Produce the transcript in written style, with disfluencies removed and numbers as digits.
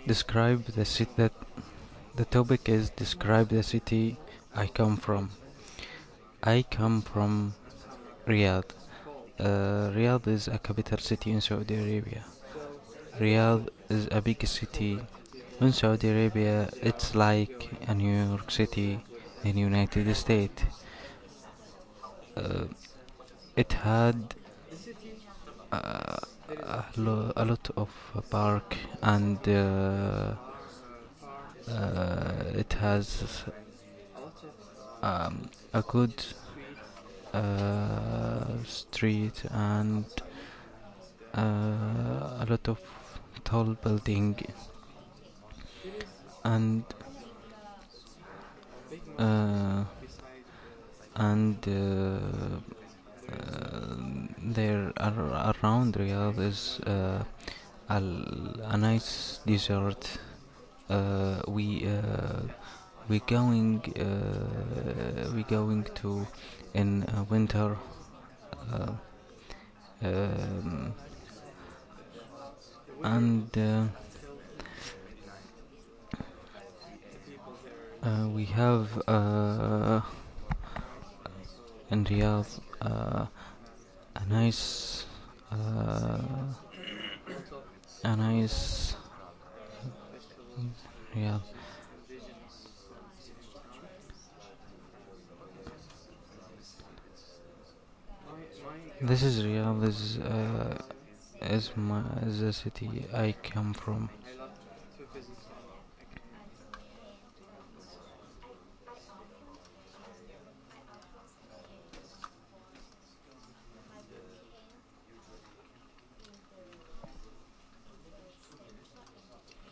Describe the city that the topic is describe the city I come from. I come from Riyadh. Riyadh is a capital city in Saudi Arabia. Riyadh is a big city in Saudi Arabia. It's like a New York City in United States. Uh, it had a lot of park and it has a good street and a lot of tall building and uh, and there around Riyadh is a nice desert. We going to in winter. Uh, um, and We have in Riyadh a nice uh, a nice Riyadh. This is Riyadh. This is the city I come from.